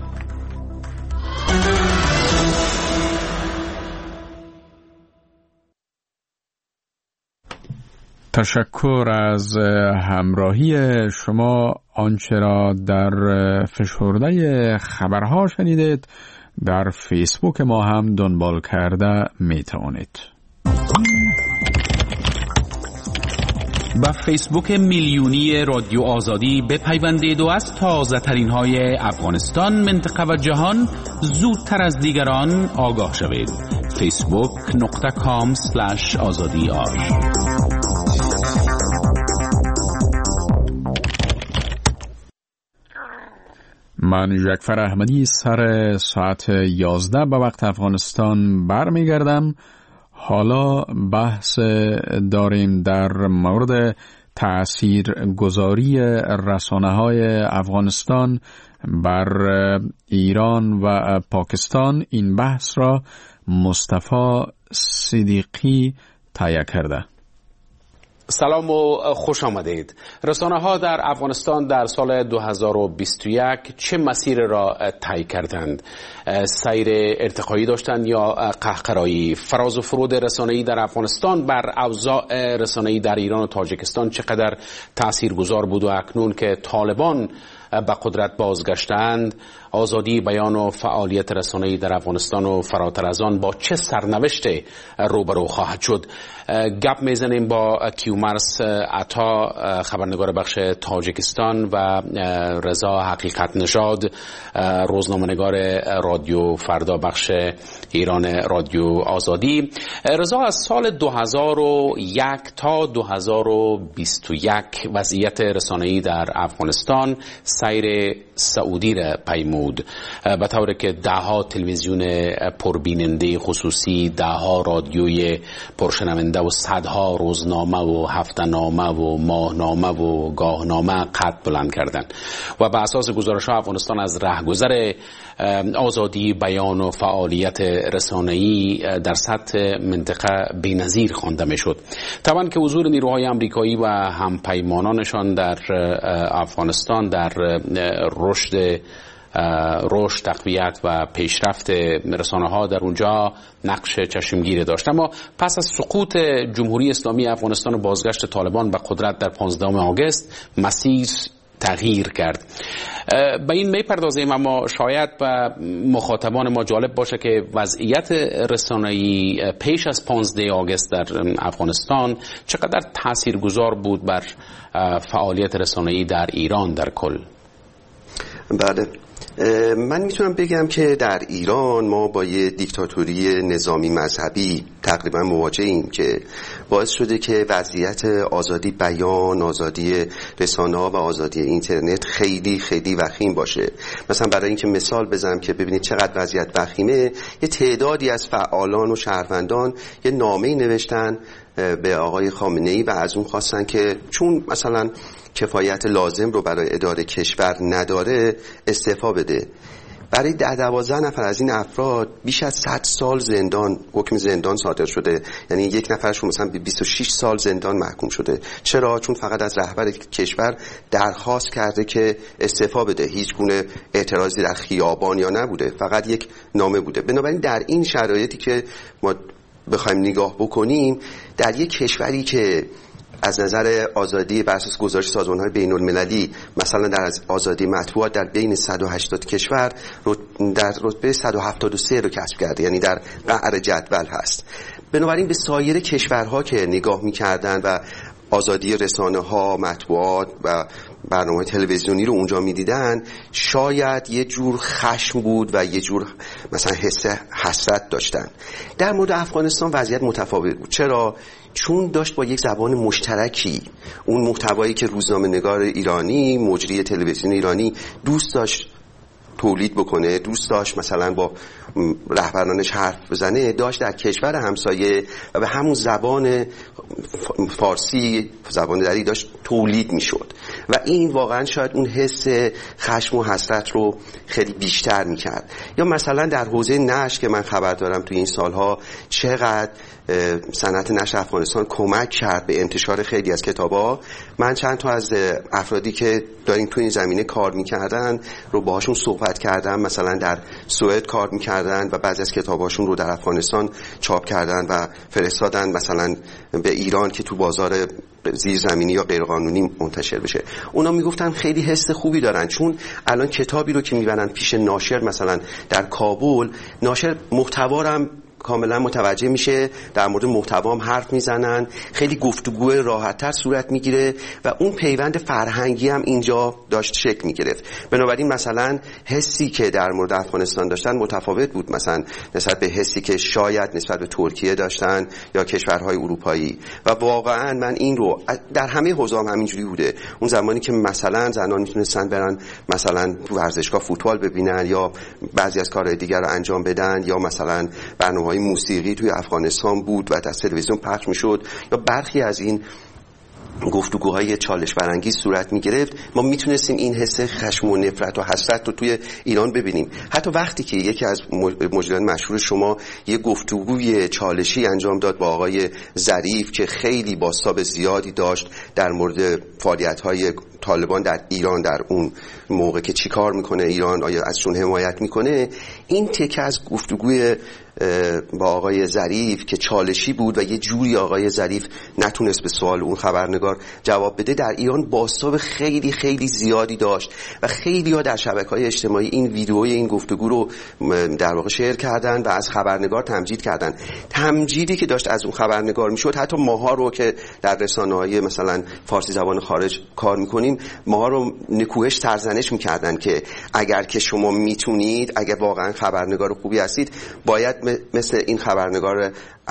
S2: تشکر از همراهی شما. آنچه را در فشرده خبرها شنیدید در فیسبوک ما هم دنبال کرده می توانید.
S7: با فیسبوک میلیونی رادیو آزادی بپیوندید و از تازه ترین های افغانستان، منطقه و جهان زودتر از دیگران آگاه شوید. فیسبوک نقطه کام سلش آزادی آر.
S2: من یکفر احمدی سر ساعت یازده به وقت افغانستان برمیگردم. حالا بحث داریم در مورد تأثیر گذاری رسانه‌های افغانستان بر ایران و پاکستان. این بحث را مصطفی صدیقی تهیه کرده.
S7: سلام و خوش آمدید. رسانه ها در افغانستان در سال دو هزار و بیست و یک چه مسیر را طی کردند؟ سیر ارتقایی داشتند یا قهقرایی؟ فراز و فرود رسانه‌ای در افغانستان بر اوضاع رسانه‌ای در ایران و تاجیکستان چقدر تاثیرگذار بود و اکنون که طالبان به قدرت بازگشتند آزادی بیان و فعالیت رسانه‌ای در افغانستان و فراتر از آن با چه سرنوشت روبرو خواهد شد؟ گپ میزنیم با کیومرث عطا، خبرنگار بخش تاجیکستان، و رضا حقیقت نژاد، روزنامه‌نگار رادیو فردا بخش ایران رادیو آزادی. رضا، از سال دو هزار و یک تا دو هزار و بیست و یک وضعیت رسانه‌ای در افغانستان سیر سعودی را پیمود، به طوری که دهها تلویزیون پربیننده خصوصی، دهها رادیوی پرشنونده و صدها روزنامه و هفته‌نامه و ماهنامه و گاهنامه قد بلند کردند و به اساس گزارش‌ها افغانستان از رهگذر آزادی بیان و فعالیت رسانه‌ای در سطح منطقه بی‌نظیر خوانده می‌شد. طبعا که حضور نیروهای آمریکایی و همپیمانانشان در افغانستان در رشد رشد، تقویت و پیشرفت رسانه ها در اونجا نقش چشمگیر داشت. اما پس از سقوط جمهوری اسلامی افغانستان و بازگشت طالبان به قدرت در پانزدهم آگوست مسیر تغییر کرد. به این می پردازیم، اما شاید به مخاطبان ما جالب باشه که وضعیت رسانه‌ای پیش از پانزدهم آگوست در افغانستان چقدر تاثیرگذار بود بر فعالیت رسانه‌ای در ایران در کل.
S16: بله، من میتونم بگم که در ایران ما با یه دیکتاتوری نظامی مذهبی تقریبا مواجهیم که باعث شده که وضعیت آزادی بیان، آزادی رسانه‌ها و آزادی اینترنت خیلی خیلی وخیم باشه. مثلا برای اینکه مثال بزنم که ببینید چقدر وضعیت وخیمه، یه تعدادی از فعالان و شهروندان یه نامه‌ای نوشتن به آقای خامنه‌ای و از اون خواستن که چون مثلا کفایت لازم رو برای اداره کشور نداره استعفا بده. برای ده دوازده نفر از این افراد بیش از صد سال زندان، حکم زندان صادر شده. یعنی یک نفرشون مثلا به بیست و شش سال زندان محکوم شده. چرا؟ چون فقط از رهبر کشور درخواست کرده که استعفا بده. هیچ گونه اعتراضی در خیابان یا نبوده، فقط یک نامه بوده. بنابراین در این شرایطی که ما بخوایم نگاه بکنیم، در یک کشوری که از نظر آزادی بر اساس گزارش سازمان‌های بین‌المللی مثلا در از آزادی مطبوعات در بین صد و هشتاد کشور در رتبه صد و هفتاد و سه رو کسب کرده، یعنی در قعر جدول هست. بنابراین به سایر کشورها که نگاه می‌کردن و آزادی رسانه‌ها، مطبوعات و برنامه تلویزیونی رو اونجا می‌دیدن، شاید یه جور خشم بود و یه جور مثلا حس حسرت داشتن. در مورد افغانستان وضعیت متفاوت بود. چرا؟ چون داشت با یک زبان مشترکی اون محتوایی که روزنامه‌نگار ایرانی، مجری تلویزیون ایرانی دوست داشت تولید بکنه، دوست داشت مثلا با رهبرانش حرف بزنه، داشت در کشور همسایه و به همون زبان فارسی، زبان دری داشت تولید میشد و این واقعا شاید اون حس خشم و حسرت رو خیلی بیشتر میکرد. یا مثلا در حوزه نشر که من خبر دارم توی این سالها چقدر صنعت نشر افغانستان کمک کرد به انتشار خیلی از کتابا. من چند تا از افرادی که داریم توی این زمینه کار میکردن رو باهاشون صحبت کردم، مثلا در سوئد کار میکردن و بعضی از کتاباشون رو در افغانستان چاپ کردن و فرستادن مثلا به ایران که تو بازار زیرزمینی یا غیرقانونی منتشر بشه. اونا میگفتن خیلی حس خوبی دارن، چون الان کتابی رو که میبرن پیش ناشر مثلا در کابل، ناشر محتوارم کاملا متوجه میشه، در مورد محتوا هم حرف میزنن، خیلی گفتگو راحت‌تر صورت میگیره و اون پیوند فرهنگی هم اینجا داشت شکل میگرفت. بنابراین مثلا حسی که در مورد افغانستان داشتن متفاوت بود مثلا نسبت به حسی که شاید نسبت به ترکیه داشتن یا کشورهای اروپایی. و واقعا من این رو در همه حوزه هم همینجوری بوده. اون زمانی که مثلا زنان میتونستن برن مثلا ورزشگاه فوتبال ببینن یا بعضی از کارهای دیگر رو انجام بدن، یا مثلا برنامه‌های موسیقی توی افغانستان بود و در تلویزیون پخش میشد، یا برخی از این گفتگوهای چالش برانگیز صورت میگرفت، ما میتونستیم این حس خشم و نفرت و حسرت رو توی ایران ببینیم. حتی وقتی که یکی از مجریان مشهور شما یه گفتگوی چالشی انجام داد با آقای ظریف که خیلی بازتاب زیادی داشت در مورد فعالیت‌های طالبان در ایران در اون موقع که چی کار میکنه ایران، آیا ازشون حمایت میکنه، این تکه از گفتگوی با آقای ظریف که چالشی بود و یه جوری آقای ظریف نتونست به سوال اون خبرنگار جواب بده، در ایران بازتاب خیلی خیلی زیادی داشت و خیلی ها در شبکه‌های اجتماعی این ویدئوی این گفتگو رو در واقع شیر کردن و از خبرنگار تمجید کردن. تمجیدی که داشت از اون خبرنگار میشد، حتی ماها رو که در رسانه‌های مثلا فارسی زبان خارج کار میکنیم، ماها رو نکوهش سرزنش میکردن که اگر که شما میتونید، اگر واقعا خبرنگار خوبی هستید، باید مثل این خبرنگار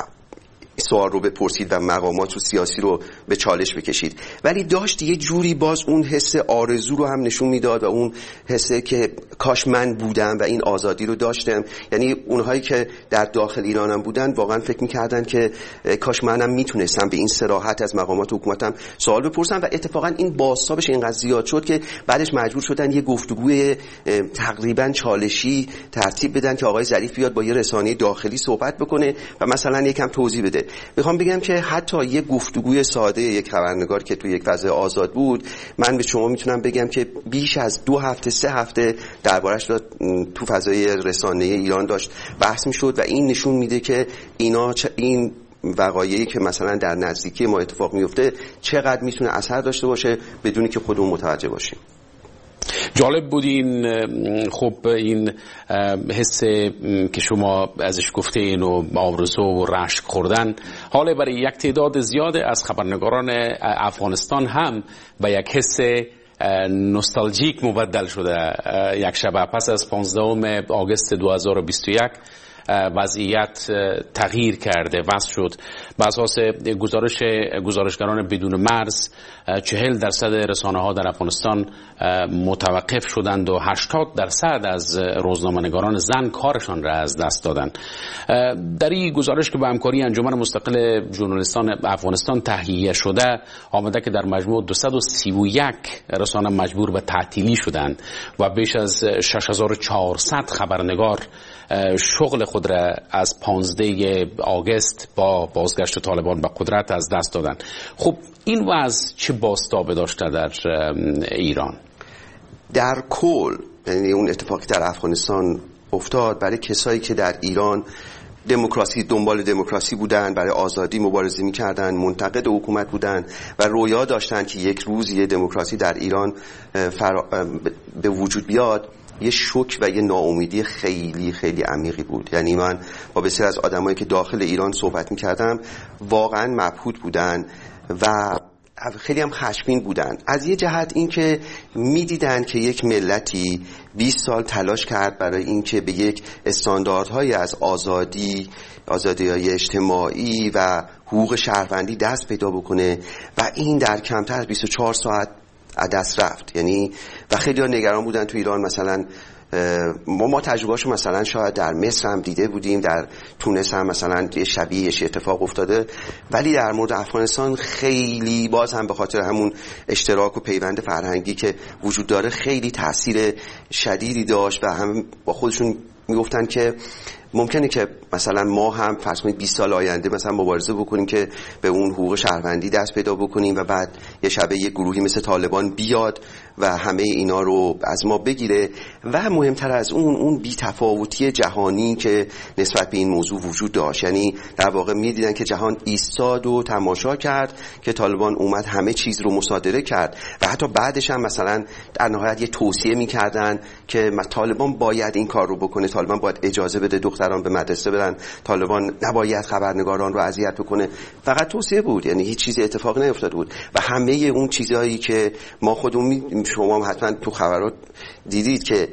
S16: سوال رو بپرسید و مقامات و سیاسی رو به چالش بکشید. ولی داشت یه جوری باز اون حس آرزو رو هم نشون میداد و اون حسه که کاش من بودم و این آزادی رو داشتم. یعنی اونهایی که در داخل ایران هم بودن واقعا فکر میکردن که کاش منم میتونستم به این صراحت از مقامات حکومتم سوال بپرسم. و اتفاقا این بازتابش اینقدر زیاد شد که بعدش مجبور شدن یه گفتگوی تقریبا چالشی ترتیب بدن که آقای ظریف بیاد با یه رسانه داخلی صحبت بکنه و مثلا یکم توضیح بده. میخوام بگم که حتی یک گفتگوی ساده یک خبرنگار که توی یک فضای آزاد بود، من به شما میتونم بگم که بیش از دو هفته سه هفته دربارش تو فضای رسانه‌ای ایران داشت بحث میشد و این نشون میده که اینا این وقایعی که مثلا در نزدیکی ما اتفاق میفته چقدر میتونه اثر داشته باشه بدونی که خودمون متوجه باشیم.
S7: جالب بود این خب این حس که شما ازش گفتین و آرزو و رشک خوردن، حالا برای یک تعداد زیاد از خبرنگاران افغانستان هم به یک حس نوستالژیک مبدل شده. یک شب پس از پانزدهم آگوست دو هزار و بیست و یک وضعیت تغییر کرده، وضع شد. بر اساس گزارش گزارشگران بدون مرز چهل درصد رسانه ها در افغانستان متوقف شدند و هشتاد درصد از روزنامه‌نگاران زن کارشان را از دست دادند. در این گزارش که با همکاری انجمن مستقل ژورنالیستان افغانستان تهیه شده آمده که در مجموع دویست و سی و یک رسانه مجبور به تعطیلی شدند و بیش از شش هزار و چهارصد خبرنگار شغل خود را از پانزده آگوست با بازگشت طالبان به قدرت از دست دادند. خب این وضع چه بازتابی داشته در ایران؟
S16: در کل یعنی اون اتفاقی در افغانستان افتاد برای کسایی که در ایران دموکراسی دنبال دموکراسی بودن، برای آزادی مبارزه می‌کردن، منتقد حکومت بودن و رویا داشتن که یک روز یه دموکراسی در ایران فرا... به وجود بیاد، یه شوک و یه ناامیدی خیلی خیلی عمیقی بود. یعنی من با بسیار از آدمایی که داخل ایران صحبت می‌کردم واقعا مبهوت بودن و خیلی هم خشمگین بودن. از یه جهت این که می‌دیدن که یک ملتی بیست سال تلاش کرد برای این که به یک استانداردهای از آزادی، آزادی‌های اجتماعی و حقوق شهروندی دست پیدا بکنه و این در کمتر از بیست و چهار ساعت دست رفت. یعنی و خیلی ها نگران بودن تو ایران، مثلا ما ما تجربهاشو مثلا شاید در مصر هم دیده بودیم، در تونس هم مثلا یه شبیهش اتفاق افتاده، ولی در مورد افغانستان خیلی باز هم به خاطر همون اشتراک و پیوند فرهنگی که وجود داره خیلی تاثیر شدیدی داشت و هم با خودشون میگفتن که ممکنه که مثلا ما هم فرض کنید بیست سال آینده مثلا مبارزه بکنیم که به اون حقوق شهروندی دست پیدا بکنیم و بعد یه شبه یه گروهی مثل طالبان بیاد و همه اینا رو از ما بگیره. و مهمتر از اون اون بی‌تفاوتی جهانی که نسبت به این موضوع وجود داشت. یعنی در واقع می‌دیدن که جهان ایستاد و تماشا کرد که طالبان اومد همه چیز رو مصادره کرد و حتی بعدش هم مثلا در نهایت یه توصیه می‌کردن که طالبان باید این کار رو بکنه، طالبان باید اجازه بده دختران به مدرسه برن، طالبان نباید خبرنگاران رو اذیت بکنه. فقط توصیه بود، یعنی هیچ چیزی اتفاق نیفتاده بود. و همه اون چیزایی که ما خودمون شما هم حتما تو خبرات دیدید که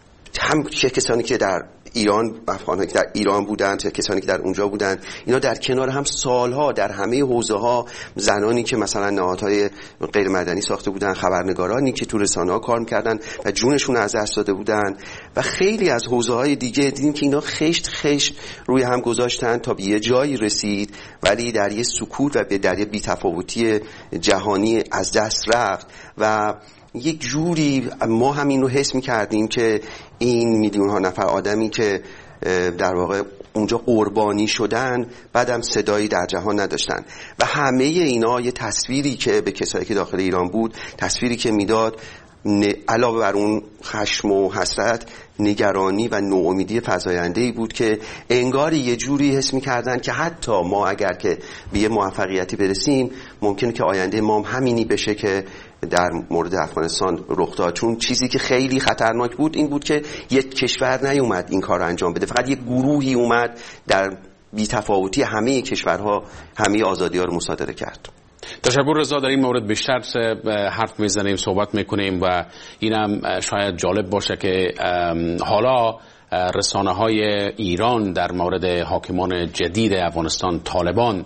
S16: هم کسانی که در ایران افغان‌ها که در ایران بودن، چه کسانی که در اونجا بودن، اینا در کنار هم سالها در همه حوزه‌ها زنانی که مثلا نهادهای غیر مدنی ساخته بودن، خبرنگارانی که تو رسانه‌ها کار می‌کردن و جونشون از دست داده بودن و خیلی از حوزه‌های دیگه دیدیم که اینا خشت خشت روی هم گذاشتن تا به یه جایی رسید، ولی در یه سکوت و به در یه بی‌تفاوتی جهانی از دست رفت و یک جوری ما هم این رو حس می‌کردیم که این میلیون ها نفر آدمی که در واقع اونجا قربانی شدن بعدم صدایی در جهان نداشتن و همه اینا یه تصویری که به کسایی که داخل ایران بود، تصویری که میداد علاوه بر اون خشم و حسرت، نگرانی و ناامیدی فزاینده‌ای بود که انگار یه جوری حس می‌کردن که حتی ما اگر که به یه موفقیتی برسیم ممکنه که آینده ما هم همینی بشه که در مورد افغانستان رخ داد. چون چیزی که خیلی خطرناک بود این بود که یک کشور نیومد این کار رو انجام بده، فقط یک گروهی اومد در بی‌تفاوتی همه کشورها همه آزادی‌ها رو مصادره کرد.
S7: تشکر رضا. در این مورد بیشتر حرف میزنیم، صحبت میکنیم و اینم شاید جالب باشه که حالا رسانه های ایران در مورد حاکمان جدید افغانستان طالبان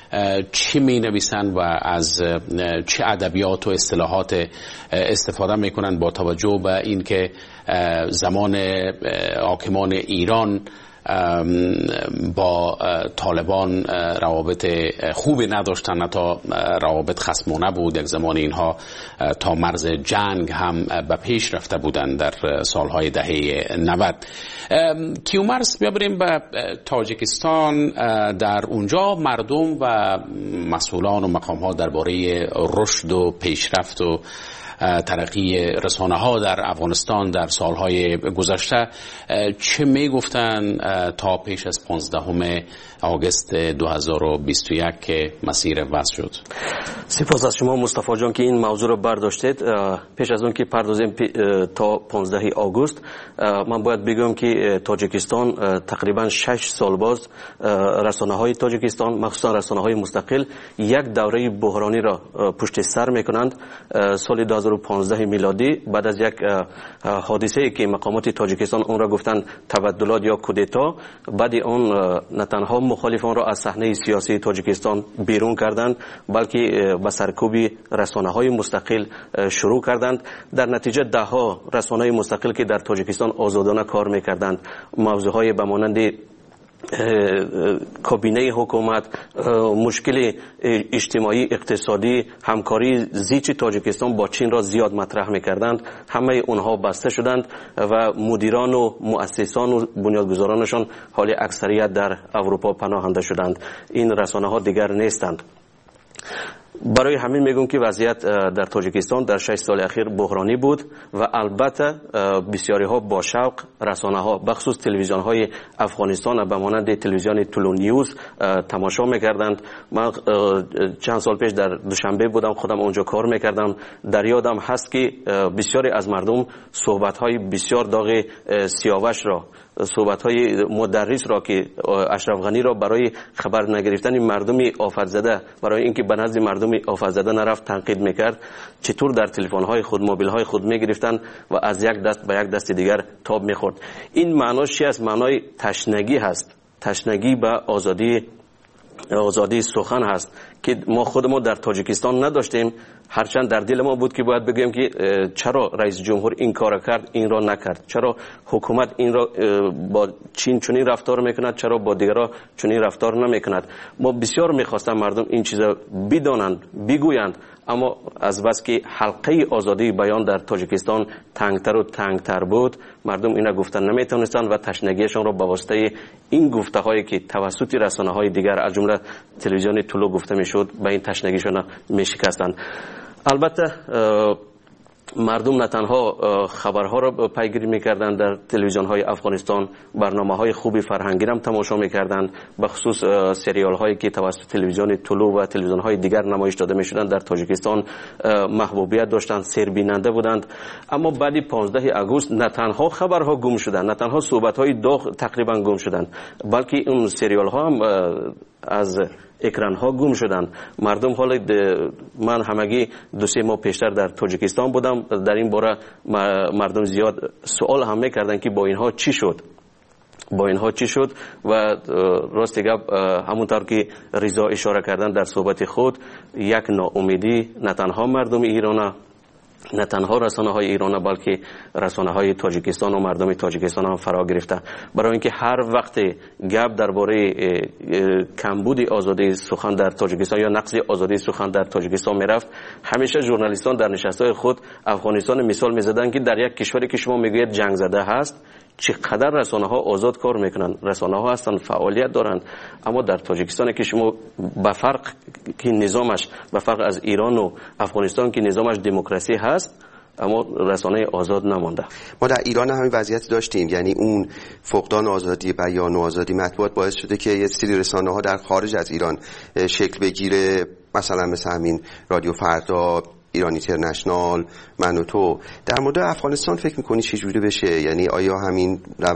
S7: چی می نویسن و از چه ادبیات و اصطلاحات استفاده میکنن با توجه به اینکه زمان حاکمان ایران با طالبان روابط خوبی نداشتن، حتی روابط خصمانه بود. یک زمان اینها تا مرز جنگ هم به پیش رفته بودند در سالهای دهه نود. کیومرث، بیا بریم به تاجیکستان. در اونجا مردم و مسئولان و مقام ها درباره رشد و پیشرفت و ترقی رسانه ها در افغانستان در سالهای گذشته چه می گفتن تا پیش از پانزدهم آگوست دو هزار و بیست و یک که مسیر وضع شد؟
S17: سپاس از شما مصطفی جان که این موضوع رو برداشتید. پیش از اون که پردازیم تا پانزدهم آگوست، من باید بگم که تاجیکستان تقریبا شش سال باز رسانه های تاجیکستان، مخصوصا رسانه های مستقل، یک دوره بحرانی را پشت سر میکنند. سال دو هزار و پانزده میلادی بعد از یک حادثه که مقامات تاجیکستان اون را گفتند تبدلات یا کودتا، بعد اون نه تنها مخالفان را از صحنه سیاسی تاجیکستان بیرون کردند، بلکه به سرکوب رسانه های مستقل شروع کردند. در نتیجه ده ها رسانه مستقل که در تاجیکستان آزادانه کار میکردند، موضوع های به مانند کابینه حکومت، مشکل اجتماعی اقتصادی، همکاری زیچ تاجیکستان با چین را زیاد مطرح میکردند، همه اونها بسته شدند و مدیران و مؤسسان و بنیادگذارانشان حال اکثریت در اروپا پناهنده شدند. این رسانه ها دیگر نیستند. برای همین میگم که وضعیت در تاجیکستان در شش سال اخیر بحرانی بود و البته بسیاری ها با شوق رسانه ها بخصوص تلویزیون های افغانستان به مانند تلویزیون طلوع نیوز تماشا میکردند. من چند سال پیش در دوشنبه بودم، خودم اونجا کار میکردم. در یادم هست که بسیاری از مردم صحبت های بسیار داغ سیاوش را، صحبت های مدرس را که اشرف غنی را برای خبر نگرفتن مردم آفت زده، برای اینکه به نزد مردم آفت زده نرفت، تنقید میکرد، چطور در تلفن های خود، موبایل های خود میگرفتن و از یک دست به یک دست دیگر تاب میخورد. این معناش چی است؟ معنای تشنگی هست، تشنگی به آزادی آزادی سخن هست که ما خودمون در تاجیکستان نداشتیم. هرچند در دل ما بود که باید بگیم که چرا رئیس جمهور این کار کرد، این را نکرد، چرا حکومت این را با چین چنین رفتار میکند، چرا با دیگرها چنین رفتار نمیکند. ما بسیار میخواستم مردم این چیزا بدانند، بگویند، اما از بس که حلقه آزادی بیان در تاجیکستان تنگتر و تنگتر بود، مردم اینا گفتن نمیتونستند و تشنگیشان را به واسطه این گفته هایی که توسط رسانه های دیگر از جمله تلویزیون طلوع گفته میشد به این تشنگیشان میشکستند. البته مردم نه تنها خبرها را پیگیری میکردند، در تلویزیون های افغانستان برنامه های خوبی فرهنگی هم تماشا میکردند، به خصوص سریال هایی که توسط تلویزیون طلوع و تلویزیون های دیگر نمایش داده میشدند در تاجیکستان محبوبیت داشتند، سربیننده بودند. اما بعد پانزدهم آگوست نه تنها خبرها گم شدند، نه تنها صحبت های داغ تقریبا گم شدند، بلکه اون سریال ها هم از اکران ها گم شدند. مردم حالا من همگی دو سه ماه پیشتر در تاجیکستان بودم، در این باره مردم زیاد سوال هم میکردن که با اینها چی شد، با اینها چی شد و راست گپ همونطور که رضا اشاره کردن در صحبت خود، یک ناامیدی نه تنها مردم ایران، نه تنها رسانه های ایران، بلکه رسانه های تاجیکستان و مردم تاجیکستان هم فرا گرفته. برای اینکه هر وقت گپ درباره کمبود آزادی سخن در تاجیکستان یا نقض آزادی سخن در تاجیکستان میرفت، همیشه ژورنالیستان در نشستهای خود افغانستان مثال میزدن که در یک کشوری که شما میگوید جنگ زده هست، چقدر رسانه ها آزاد کار میکنن، رسانه ها هستن، فعالیت دارن. اما در تاجیکستان که شما به فرق که نظامش به فرق از ایران و افغانستان که نظامش دموکراسی هست، اما رسانه آزاد نمانده.
S16: ما در ایران همین وضعیت داشتیم، یعنی اون فقدان آزادی بیان و آزادی مطبوعات باعث شده که یه سری رسانه ها در خارج از ایران شکل بگیره، مثلا مثل همین رادیو فردا، ایران اینترنشنال، من و تو. در مورد افغانستان فکر میکنی چه جوری بشه؟ یعنی آیا همین